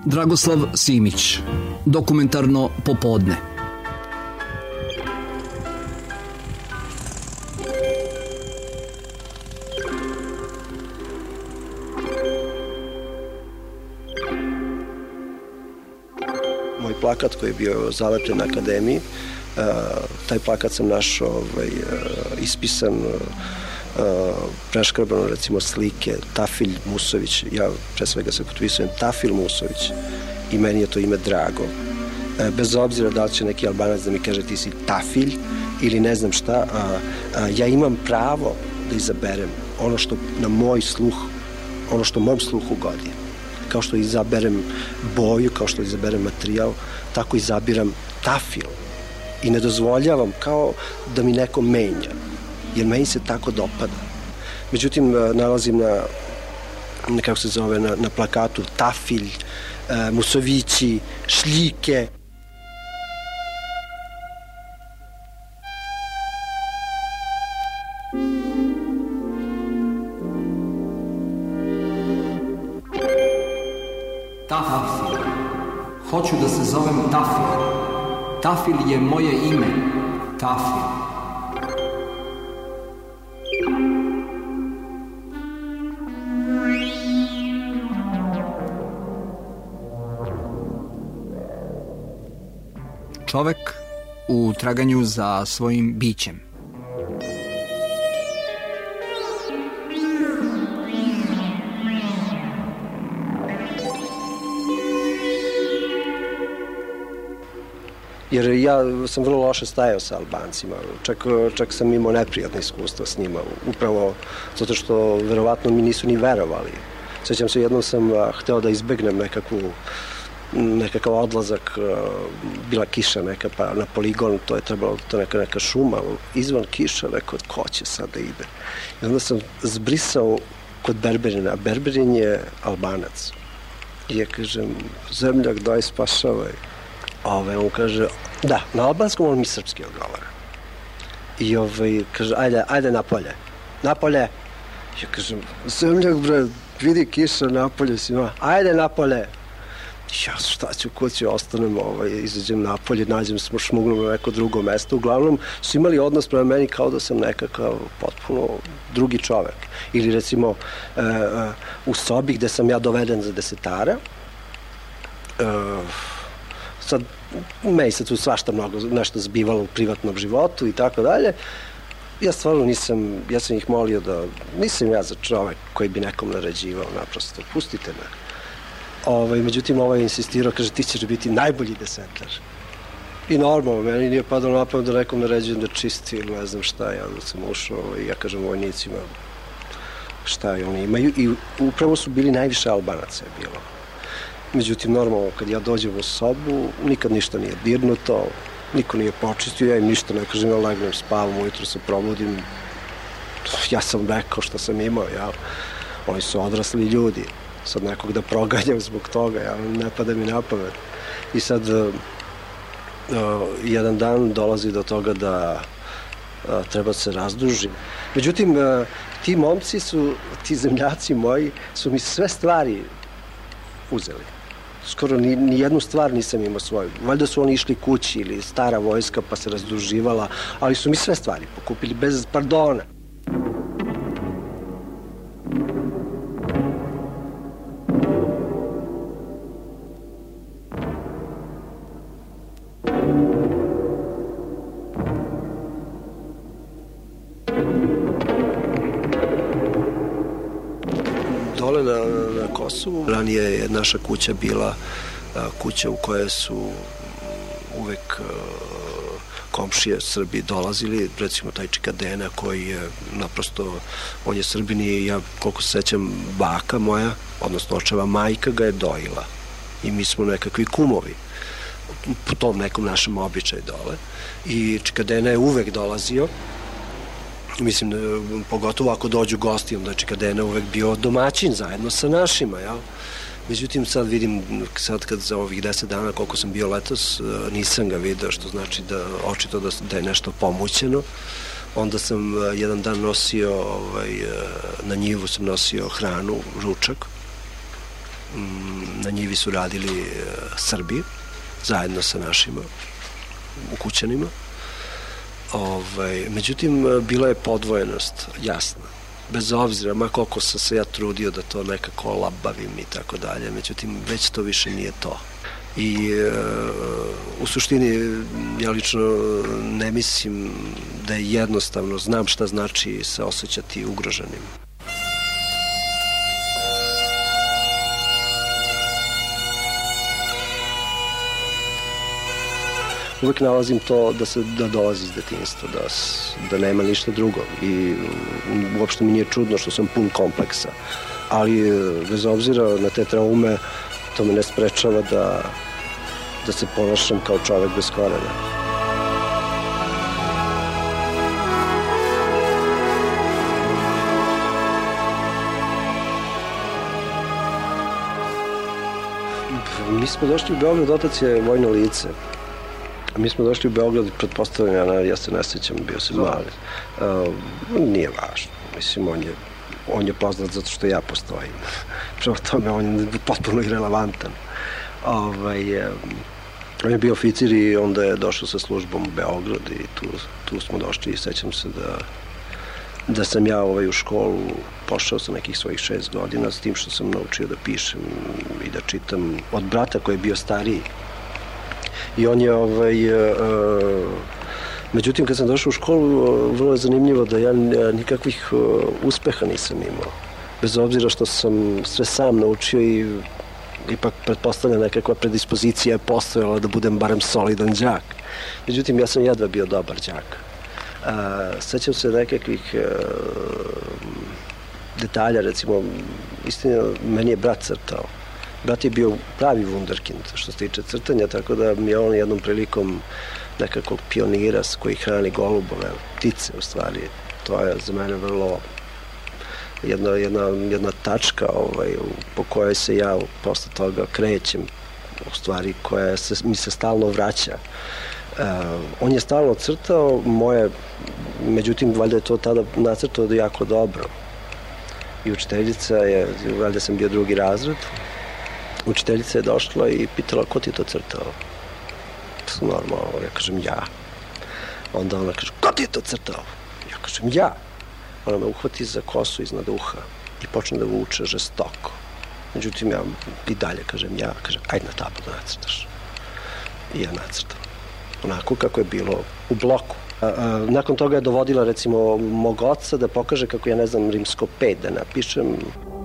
Dragoslav Simić, Dokumentarno popodne. Moj plakat koji je bio zalepljen na akademiji, taj plakat sam našao ispisan, preškrabano recimo slike Tafilj Musović. Ja pre svega se potpisujem Tafil Musović i meni je to ime drago. Bez obzira da li će neki Albanac da mi kaže ti si Tafilj ili ne znam šta, ja imam pravo da izaberem ono što na moj sluh, ono što mom sluhu godi. Kao što izaberem boju, kao što izaberem materijal, tako izabiram Tafil. I ne dozvoljavam kao da mi neko menja, jer meni se tako dopada. Međutim, nalazim kako se zove, na plakatu Tafilj, Musovići, šljike. Tafil. Hoću da se zovem Tafil. Tafil je moje ime. Tafil. Čovek u traganju za svojim bićem. Jer ja sam vrlo loše stajao sa Albancima, čak sam imao neprijatne iskustva s njima, upravo zato što verovatno mi nisu ni verovali. Sećam se, jednom sam hteo da izbegnem nekakav odlazak, bila kiša neka, pa na poligon, to je trebalo, to neka šuma, izvan kiša, rekao, ko će sad da ide? I onda sam zbrisao kod Berberina, a Berberin je Albanac. I ja kažem, zemljak, daj spašavaj. On kaže, da, na albanskom on mi srpski odgovara. I kaže, ajde napolje. Napolje. Ja kažem, zemljak, bre, vidi kiša, napolje si, ajde napolje. Ja, šta ću, kući, ostanem, izađem napolje, nađem šmugnu na neko drugo mesto. Uglavnom su imali odnos prema meni kao da sam nekakav potpuno drugi čovek. Ili recimo u sobi gde sam ja doveden za desetara, sad, meni se tu svašta mnogo nešto zbivalo u privatnom životu i tako dalje. Ja stvarno nisam, ja sam ih molio da, nisam ja za čovek koji bi nekom naređivao, naprosto, pustite me. Međutim, je insistirao, kaže, ti ćeš biti najbolji desetar. I normalno, meni nije padalo na pamet da nekom naređujem da čisti ili ne znam šta, ja sam ušao i ja kažem vojnicima šta oni imaju i upravo su bili najviše Albanaca je bilo. Međutim, normalno, kad ja dođem u sobu, nikad ništa nije dirnuto, niko nije počistio, ja im ništa ne kažem, ja legnem, spavam, ujutro se probudim, ja sam rekao što sam imao, oni su odrasli ljudi, sad nekog da proganjam zbog toga, ne pada mi na pamet. I sad, jedan dan dolazi do toga da treba da se razdužim. Međutim, ti momci ti zemljaci moji, su mi sve stvari uzeli. Skoro ni jednu stvar nisam imao svoju. Valjda su oni išli kući ili stara vojska pa se razduživala, ali su mi sve stvari pokupili bez pardona. Dole na Kosovu, ranije je naša kuća bila kuća u kojoj su uvek komšije Srbi dolazili, recimo taj Čikadena koji je naprosto, on je Srbin i ja koliko se sećam baka moja, odnosno očeva majka ga je dojila i mi smo nekakvi kumovi po tom nekom našem običaju dole i Čikadena je uvek dolazio. Mislim, pogotovo ako dođu gosti, onda je Čikadena uvek bio domaćin zajedno sa našima, jel? Međutim, sad vidim, sad kad za ovih 10 dana koliko sam bio letos, nisam ga video, što znači da očito da je nešto pomućeno. Onda sam jedan dan nosio, na njivu sam nosio hranu, ručak. Na njivi su radili Srbi, zajedno sa našima ukućanima. Međutim, bila je podvojenost, jasna. Bez obzira, ma koliko sam se ja trudio da to nekako olabavim i tako dalje, međutim, već to više nije to. I u suštini, ja lično ne mislim da je jednostavno, znam šta znači se osjećati ugroženim. Uvijek nalazim to da dolazi iz detinjstva, da nema ništa drugo i uopšte mi nije čudno što sam pun kompleksa, ali bez obzira na te traume to me ne sprečava da se ponašam kao čovek bez korena. Mi smo došli u Beograd, otac je vojno lice. Mi smo došli u Beograd, pretpostavljam, ja se ne sjećam, bio sam mali. Nije važno. Mislim, on je poznat zato što ja postojim. Prema tome, on je potpuno irelevantan. On je bio oficir i onda je došao sa službom u Beograd i tu smo došli i sećam se da sam ja u školu pošao sa nekih svojih 6 godina s tim što sam naučio da pišem i da čitam od brata koji je bio stariji. I on je, međutim, kad sam došao u školu, vrlo je zanimljivo da ja nikakvih uspeha nisam imao. Bez obzira što sam sve sam naučio i ipak pretpostavljam nekakva predispozicija je postojala da budem barem solidan đak. Međutim, ja sam jedva bio dobar đak. Sećam se nekakvih detalja, recimo, istina, meni je brat crtao. Brat je bio pravi wunderkind što se tiče crtanja, tako da mi je on jednom prilikom nekakvog pionira koji hrani golubove, ptice u stvari. To je za mene vrlo jedna tačka po kojoj se ja posle toga krećem, u stvari koja mi se stalno vraća. On je stalno crtao moje, međutim, valjda je to tada nacrtao da jako dobro. I učiteljica je, valjda sam bio 2. razred, učiteljica je došla i pitala ko ti je to crtao? Normalno, ja kažem ja. Onda ona kaže, ko ti je to crtao? Ja kažem ja. Ona me uhvati za kosu iznad uha i počne da vuče žestoko. Međutim, ja i dalje kažem ja, kažem, ajde na tablu da nacrtaš. I ja nacrtam. Onako kako je bilo u bloku. Nakon toga je dovodila, recimo, mog oca da pokaže kako ja ne znam rimsko 5 da napišem.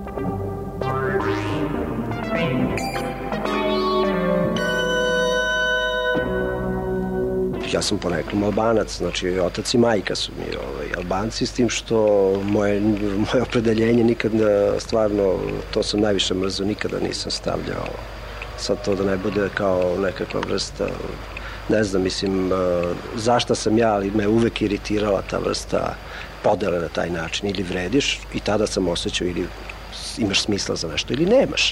Ja sam poreklom Albanac, znači otac i majka su mi Albanci, s tim što moje opredeljenje nikad, stvarno, to sam najviše mrzio, nikada nisam stavljao sad to da ne bude kao nekakva vrsta, ne znam, mislim, zašta sam ja, ali me uvek iritirala ta vrsta podele na taj način, ili vrediš i tada sam osjećao ili imaš smisla za nešto ili nemaš.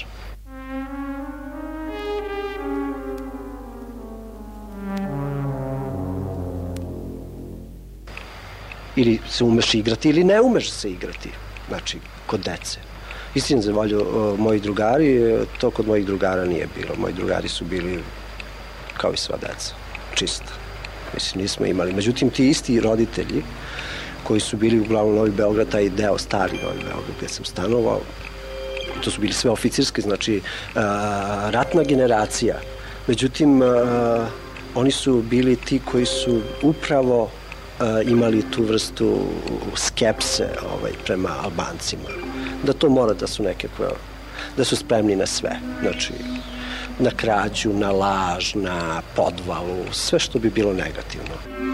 Ili se umeš igrati ili ne umeš se igrati, znači kod dece. Istinu zahvaljuju moji drugari, to kod mojih drugara nije bilo. Moji drugari su bili kao i sva deca, čista. Mislim, nismo imali. Međutim, ti isti roditelji koji su bili uglavnom Novi Beograd, taj deo stari Novi Beograd gde sam stanovao, to su bili sve oficirski, znači ratna generacija. Međutim, oni su bili ti koji su upravo imali tu vrstu skepse prema Albancima. Da to mora da su nekakve, da su spremni na sve. Znači, na krađu, na laž, na podvalu, sve što bi bilo negativno.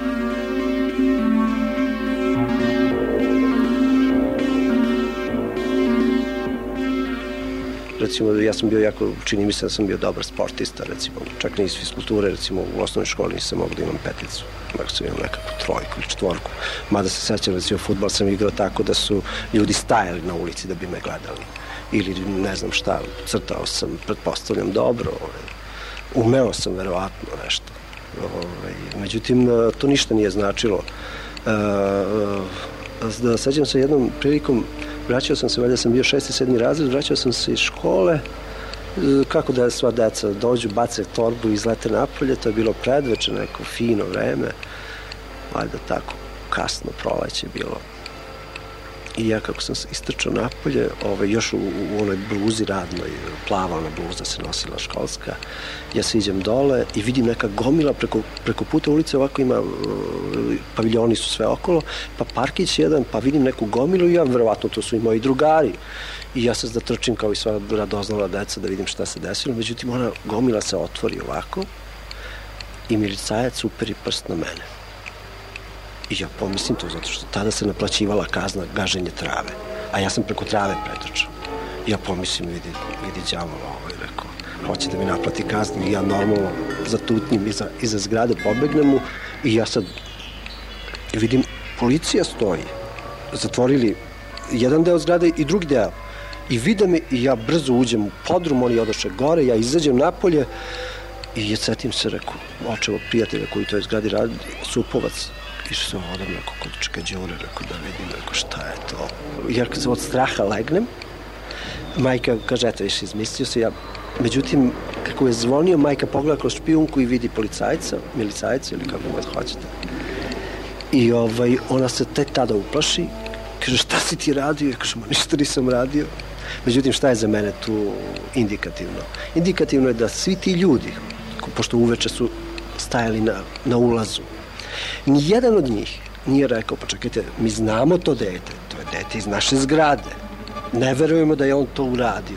Recimo, ja sam bio jako, čini mi se da sam bio dobar sportista, recimo, čak ne iz fiskulture, recimo, u osnovnoj školi nisam mogao da imam 5, nego sam imam nekakvu 3 ili 4. Mada se sećam, recimo, fudbal sam igrao tako da su ljudi stajali na ulici da bi me gledali. Ili ne znam šta, crtao sam, pretpostavljam, dobro, umeo sam verovatno nešto. Međutim, to ništa nije značilo. Sećam se jednom prilikom, vraćao sam se, valjda sam bio 6. i 7. razred, vraćao sam se iz škole Kako da sva deca dođu, bace torbu i izlete napolje, to je bilo predveče, neko fino vreme, valjda tako, kasno proleće bilo. I ja kako sam istrčao napolje, još u onoj bluzi radnoj, plava ona bluza se nosila školska, ja se iđem dole i vidim neka gomila preko puta ulice, ovako ima, paviljoni su sve okolo, pa parkić jedan, pa vidim neku gomilu i ja, verovatno to su i moji drugari. I ja se da trčim kao i sva radoznala deca da vidim šta se desilo, međutim ona gomila se otvori ovako i milicajac uperi prst na mene. I ja pomislim to, zato što tada se naplaćivala kazna gaženje trave, a ja sam preko trave pretrčao. I ja pomislim, vidi đavola rekao, hoće da mi naplati kaznu i ja normalno zatutnjim iza zgrade, pobegnem mu i ja sad vidim, policija stoji, zatvorili jedan deo zgrade i drugi deo. I vide me i ja brzo uđem u podrum, oni odoše gore, ja izađem napolje i setim se, rekao, očevo prijatelja koji to je zgradi radi, Supovac. Išao sam odam, rekao, kod Čeka Đure, rekao, da vidim, rekao, šta je to. Jer kad sam od straha legnem, majka kaže, eto, više izmislio se, međutim, kako je zvonio, majka pogleda kroz špijunku i vidi policajca, milicajca ili kako god hoćete. I ona se tek tada uplaši, kaže, šta si ti radio? Ja kažem, ništa nisam radio. Međutim, šta je za mene tu indikativno? Indikativno je da svi ti ljudi, pošto uveče su stajali na ulazu, nijedan od njih nije rekao, pa čekajte, mi znamo to je dete iz naše zgrade. Ne verujemo da je on to uradio.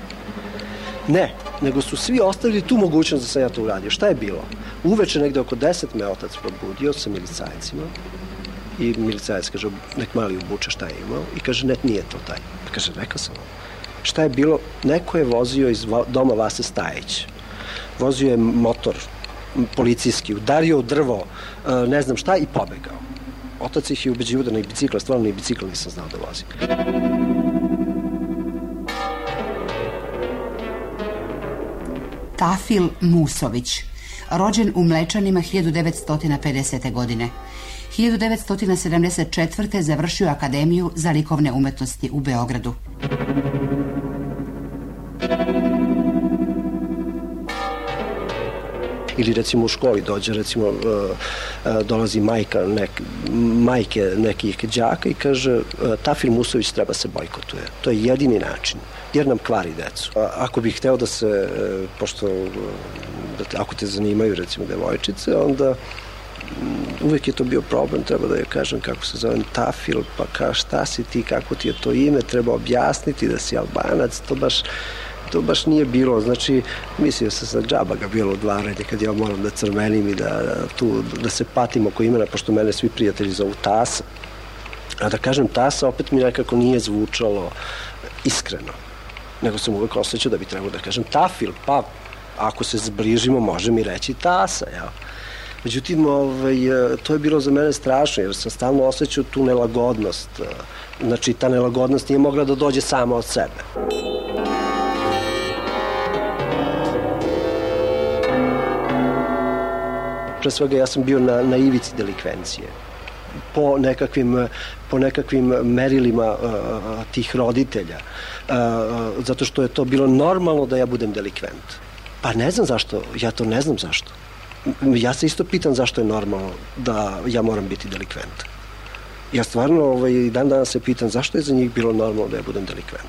Ne, nego su svi ostavili tu mogućnost da sam ja to uradio. Šta je bilo? Uveče negde oko 10 me otac probudio sa milicajcima i milicajac kaže, nek mali obuče šta je imao i kaže, ne, nije to taj. Kaže, rekao sam vam. Šta je bilo? Neko je vozio iz doma Vase Stajić. Vozio je motor policijski, udario u drvo, ne znam šta i pobegao. Otac ih je ubeđivao da na bicikla, stvarno ni bicikla nisam znao da vozim. Tafil Musović, rođen u Mlečanima 1950. godine. 1974. završio Akademiju za likovne umetnosti u Beogradu. Ili recimo u školi dođe, recimo dolazi majke nekih đaka i kaže, Tafil Musović treba se bojkotuje. To je jedini način, jer nam kvari decu. Ako bih hteo da se, pošto ako te zanimaju recimo devojčice, onda uvek je to bio problem, treba da je kažem kako se zovem Tafil, pa kao šta si ti, kako ti je to ime, treba objasniti da si Albanac, to baš nije bilo, znači mislio sam sa džaba ga bilo odvaranje kad ja moram da crvenim i da se patim oko imena, pošto mene svi prijatelji zovu Tasa. A da kažem Tasa opet mi nekako nije zvučalo iskreno, nego sam uvek osjećao da bi trebalo da kažem Tafil, pa ako se zbližimo može mi reći Tasa, jel? Međutim, to je bilo za mene strašno, jer sam stalno osjećao tu nelagodnost. Znači, ta nelagodnost nije mogla da dođe sama od sebe. Pre svega, ja sam bio na ivici delikvencije. Po nekakvim merilima tih roditelja. Zato što je to bilo normalno da ja budem delikvent. Pa ne znam zašto, ja to ne znam zašto. Ja se isto pitam zašto je normalno da ja moram biti delikvent. Ja stvarno i dan danas se pitam zašto je za njih bilo normalno da ja budem delikvent.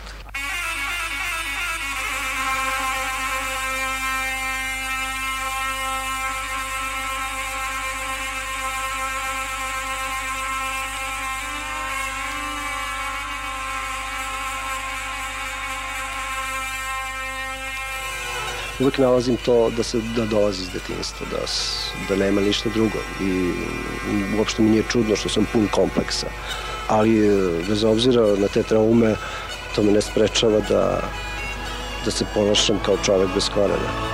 Uvijek nalazim to da dolazi iz detinjstva, da nema ništa drugo i uopšte mi nije čudno što sam pun kompleksa, ali bez obzira na te traume to me ne sprečava da se ponašam kao čovek bez korena.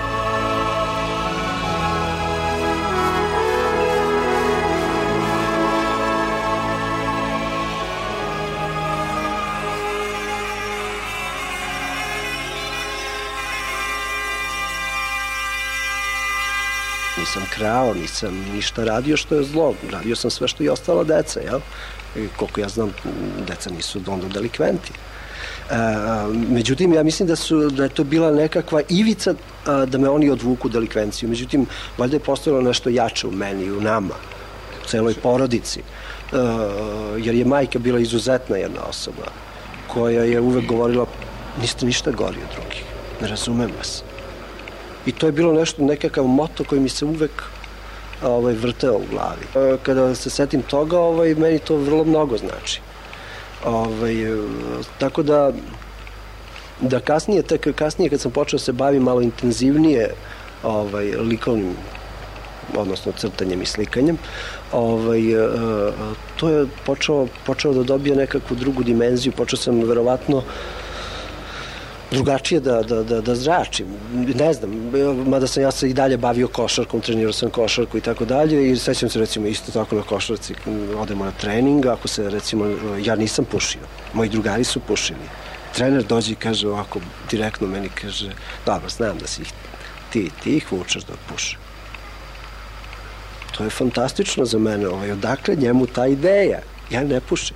Nisam krao, nisam ništa radio što je zlo. Radio sam sve što i ostala deca, jel? I koliko ja znam, deca nisu onda delikventi. Međutim, ja mislim da je to bila nekakva ivica da me oni odvuku u delikvenciju. Međutim, valjda je postojalo nešto jače u meni i u nama, u celoj porodici. Jer je majka bila izuzetna jedna osoba koja je uvek govorila niste ništa gori od drugih, ne razumem vas. I to je bilo nešto, nekakav moto koji mi se uvek vrteo u glavi. Kada se setim toga, meni to vrlo mnogo znači. Tako da kasnije kad sam počeo se bavim malo intenzivnije likovnim, odnosno crtanjem i slikanjem, to je počeo da dobije nekakvu drugu dimenziju, počeo sam verovatno drugačije da zračim. Ne znam, mada sam ja se i dalje bavio košarkom, trenirao sam košarku i tako dalje i sećam se recimo isto tako na košarci, odemo na trening, ako se recimo, ja nisam pušio, moji drugari su pušili. Trener dođe i kaže ovako, direktno meni kaže, dobro, znam da si ti ih vučeš da puše. To je fantastično za mene, odakle njemu ta ideja, ja ne pušim.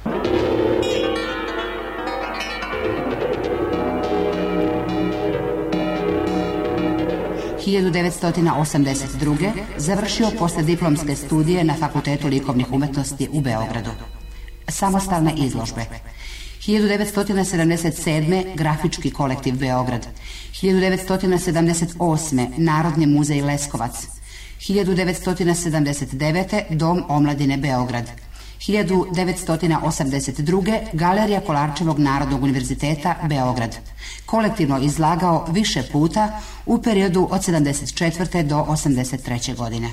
1982. završio poslijediplomske studije na Fakultetu likovnih umetnosti u Beogradu. Samostalne izložbe. 1977. Grafički kolektiv Beograd. 1978. Narodni muzej Leskovac. 1979. Dom omladine Beograd. 1982. Galerija Kolarčevog Narodnog univerziteta Beograd. Kolektivno izlagao više puta u periodu od 74. do 83. godine.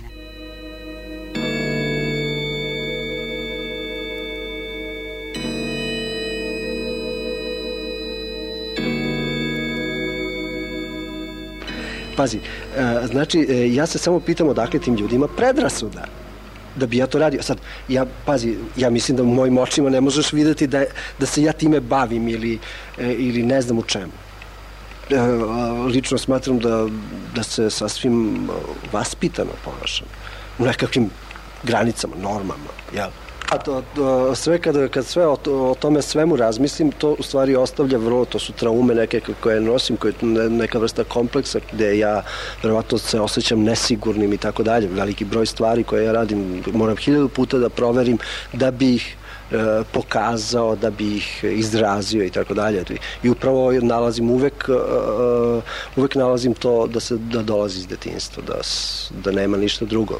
Pazi, znači, ja se samo pitam odakle tim ljudima predrasuda da bi ja to radio. Sad, ja mislim da u mojim očima ne možeš videti da se ja time bavim ili ne znam u čemu. Lično smatram da se sasvim vaspitano ponašam. U nekakvim granicama, normama, jel? Kad sve o tome svemu razmislim, to u stvari ostavlja to su traume neke koje nosim, koje je neka vrsta kompleksa gde ja verovatno se osjećam nesigurnim i tako dalje. Veliki broj stvari koje ja radim, moram 1000 puta da proverim da bi ih pokazao, da bi ih izrazio i tako dalje. I upravo nalazim uvek nalazim to da dolazi iz detinjstva, da nema ništa drugo.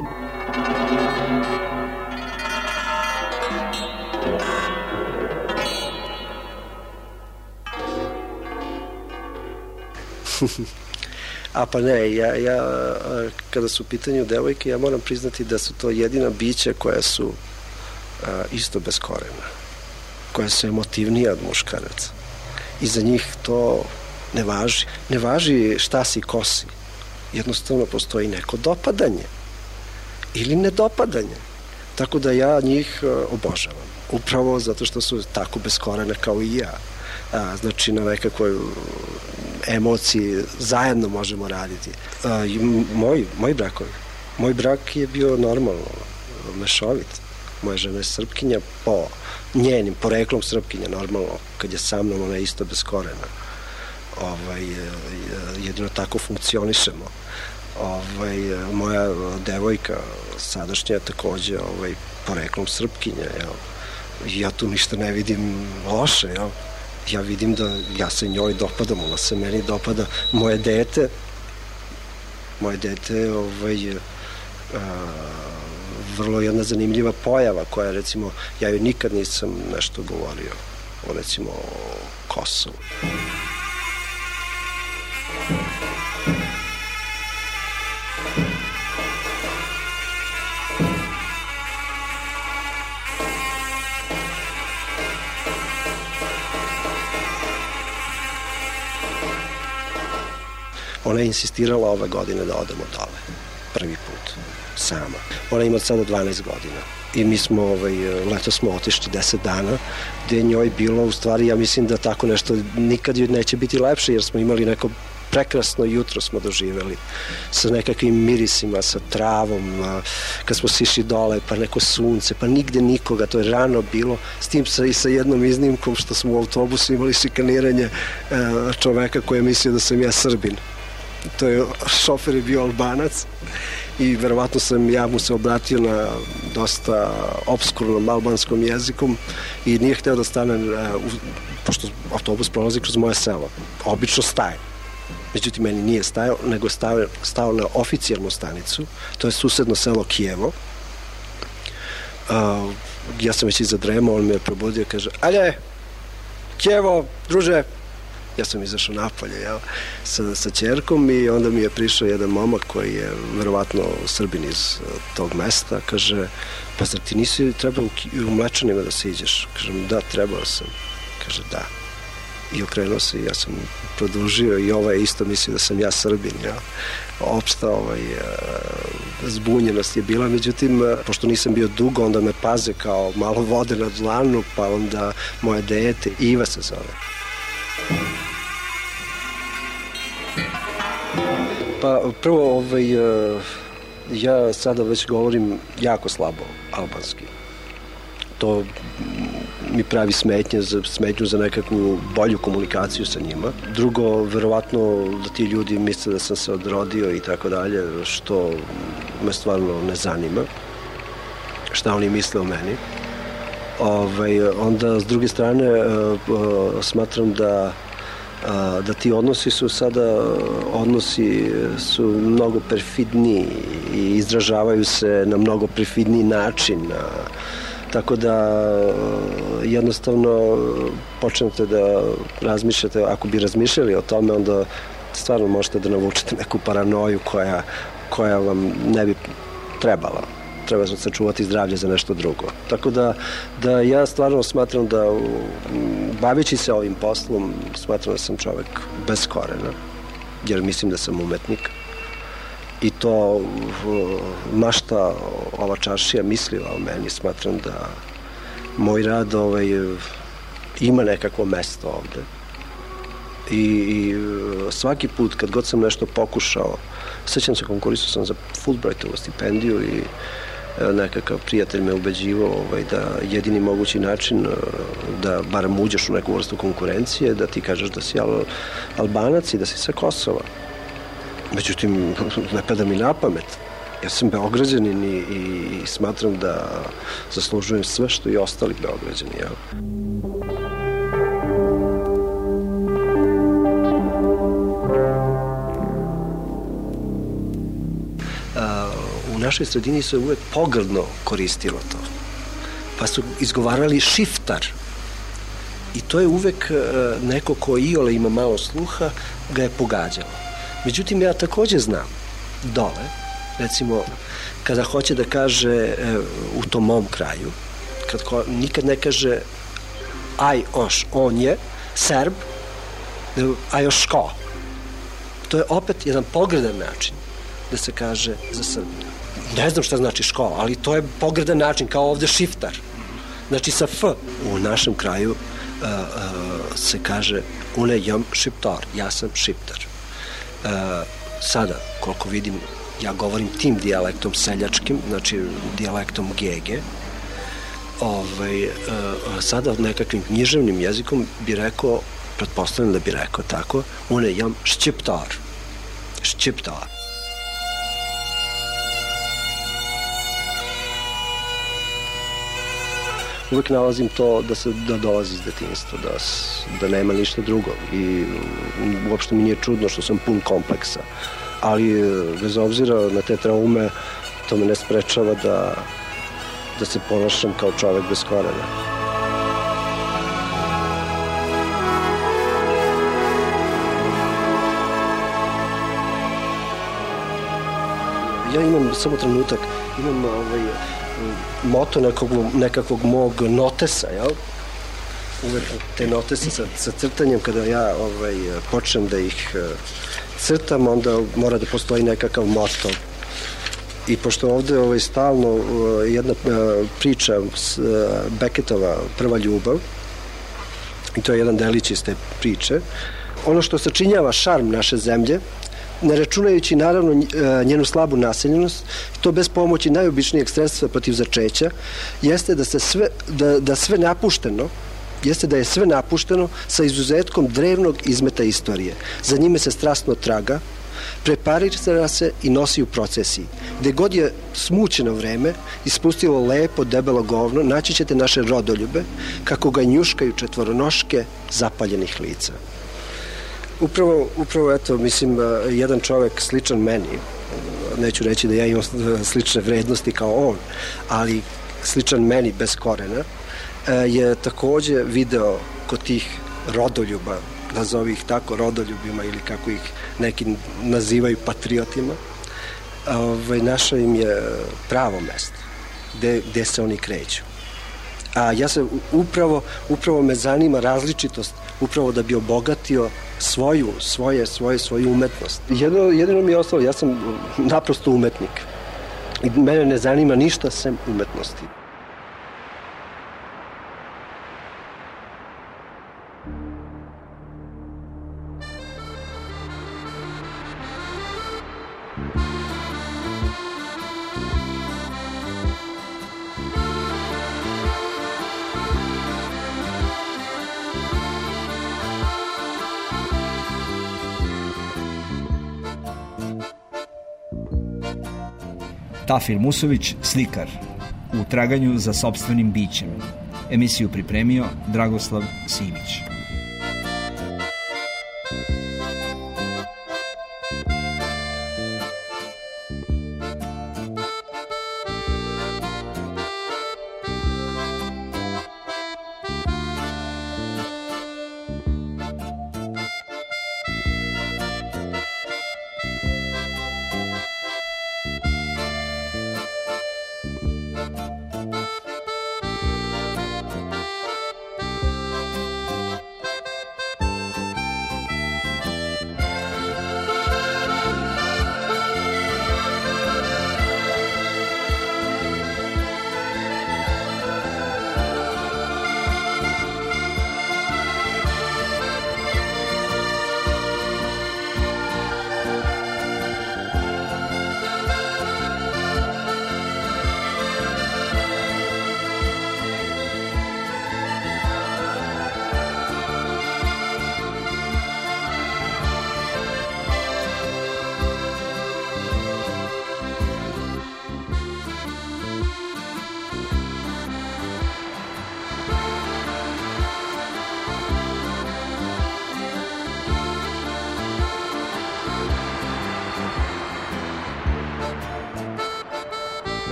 A pa ne, ja kada su u pitanju devojke, ja moram priznati da su to jedina bića koja su isto bez korena, koja su emotivnija od muškaraca. I za njih to ne važi. Ne važi šta si, ko si. Jednostavno postoji neko dopadanje ili nedopadanje. Tako da ja njih obožavam. Upravo zato što su tako bez korena kao i ja. Znači na nekakvoj emociji zajedno možemo raditi. Moji brakovi. Moj brak je bio normalno mešovit. Moja žena je Srpkinja po njenim poreklom Srpkinja, normalno, kad je sa mnom, ona je isto bez korena. Jedino tako funkcionišemo. Moja devojka sadašnja je takođe poreklom Srpkinja. Ja tu ništa ne vidim loše. Ja vidim da ja se njoj dopadam, ona se meni dopada. Moje dete vrlo jedna zanimljiva pojava koja, recimo, ja joj nikad nisam nešto govorio o, recimo, Kosovu. Ona je insistirala ove godine da odemo dole, prvi put, sama. Ona ima sada 12 godina i mi smo, leto smo otišli 10 dana, gde je njoj bilo, u stvari, ja mislim da tako nešto nikad joj neće biti lepše, jer smo imali neko prekrasno jutro smo doživeli sa nekakvim mirisima, sa travom, kad smo sišli dole, pa neko sunce, pa nigde nikoga, to je rano bilo, s tim i sa jednom iznimkom što smo u autobusu imali šikaniranje čoveka koji je mislio da sam ja Srbin. To je, šofer je bio Albanac i verovatno ja mu se obratio na dosta obskurnom albanskom jezikom i nije hteo da stane, pošto autobus prolazi kroz moje selo. Obično staje. Međutim, meni nije stajao, nego stao na oficijalnu stanicu. To je susedno selo Kijevo. Ja sam već izadremao, on me je probudio, kaže, ajde, Kijevo, druže. Ja sam izašao napolje sa ćerkom i onda mi je prišao jedan momak koji je verovatno Srbin iz tog mesta. Kaže, pa zar ti nisi trebao u Mlečanima da se iđeš? Kažem, da, trebao sam. Kaže, da. I okrenuo se i ja sam produžio i ovaj isto mislio da sam ja Srbin. Opšta zbunjenost je bila, međutim, pošto nisam bio dugo, onda me paze kao malo vode na dlanu, pa onda moje dete, Iva se zove. Pa prvo, ja sada već govorim jako slabo albanski. To mi pravi smetnju za nekakvu bolju komunikaciju sa njima. Drugo, verovatno da ti ljudi misle da sam se odrodio i tako dalje, što me stvarno ne zanima. Šta oni misle o meni. Onda, s druge strane, smatram da ti odnosi su mnogo perfidniji i izražavaju se na mnogo perfidniji način. Tako da jednostavno počnete da razmišljate, ako bi razmišljali o tome, onda stvarno možete da navučete neku paranoju koja vam ne bi trebala. Treba sačuvati zdravlje za nešto drugo. Tako da ja stvarno smatram da, baveći se ovim poslom, smatram da sam čovek bez korena, jer mislim da sam umetnik. I to mašta ova čaršija mislila o meni. Smatram da moj rad ima nekakvo mesto ovde. I svaki put kad god sam nešto pokušao, sećam se, konkurisao sam za Fulbrightovu stipendiju i nekakav prijatelj me ubeđivao da jedini mogući način da barem uđeš u neku vrstu konkurencije, da ti kažeš da si Albanac i da si sa Kosova. Međutim, ne pada mi na pamet. Ja sam Beograđanin i smatram da zaslužujem sve što i ostali Beograđani. U našoj sredini se uvek pogrdno koristilo to. Pa su izgovarali šiftar. I to je uvek neko ko iole ima malo sluha ga je pogađalo. Međutim, ja takođe znam dole, recimo, kada hoće da kaže u tom mom kraju, nikad ne kaže aj oš, on je Serb, aj oš ško. To je opet jedan pogrdan način da se kaže za Srbina. Ne znam šta znači ško, ali to je pogrdan način, kao ovde šiftar. Znači sa F. U našem kraju se kaže une jam šiptar, ja sam šiptar. Sada, koliko vidim, ja govorim tim dijalektom seljačkim, znači dijalektom Gege. Sada nekakvim književnim jezikom bi rekao, pretpostavljam da bi rekao tako, une jam šćiptar. Šćiptar. Uvek nalazim to da dolazi iz detinjstva, da nema ništa drugo i uopšte mi nije čudno što sam pun kompleksa, ali bez obzira na te traume to me ne sprečava da se ponašam kao čovek bez korena. Ja imam samo trenutak, imam moto nekakvog mog notesa, jel? Uvek te notese sa crtanjem, kada ja počnem da ih crtam, onda mora da postoji nekakav moto. I pošto ovde stalno jedna priča Becketova Prva ljubav, i to je jedan delić iz te priče, ono što sačinjava šarm naše zemlje, ne računajući naravno njenu slabu naseljenost, to bez pomoći najobičnijeg sredstva protiv začeća, jeste da sve napušteno, jeste da je sve napušteno sa izuzetkom drevnog izmeta istorije. Za njime se strasno traga, preparira se i nosi u procesiji. Gde god je smućeno vreme, ispustilo lepo, debelo govno, naći ćete naše rodoljube, kako ga njuškaju četvoronoške zapaljenih lica. Upravo, eto, mislim, jedan čovek sličan meni, neću reći da ja imam slične vrednosti kao on, ali sličan meni bez korena, je takođe video kod tih rodoljuba, nazovi ih tako rodoljubima ili kako ih neki nazivaju patriotima, našao im je pravo mesto gde se oni kreću. A ja se upravo me zanima različitost, upravo da bi obogatio svoju umetnost. Jedino mi je ostalo, ja sam naprosto umetnik i mene ne zanima ništa sem umetnosti. Tafil Musović, slikar, u traganju za sopstvenim bićem. Emisiju pripremio Dragoslav Simić.